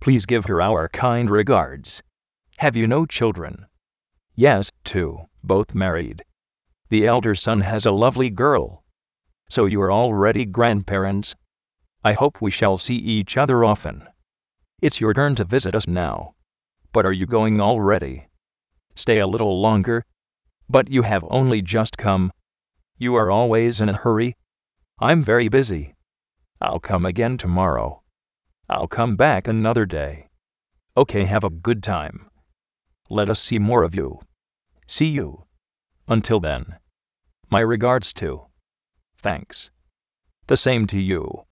Please give her our kind regards. Have you no children? Yes, two, both married. The elder son has a lovely girl. So you are already grandparents? I hope we shall see each other often. It's your turn to visit us now. But are you going already? Stay a little longer. But you have only just come. You are always in a hurry. I'm very busy. I'll come again tomorrow. I'll come back another day. Okay, have a good time. Let us see more of you. See you. Until then. My regards too. Thanks. The same to you.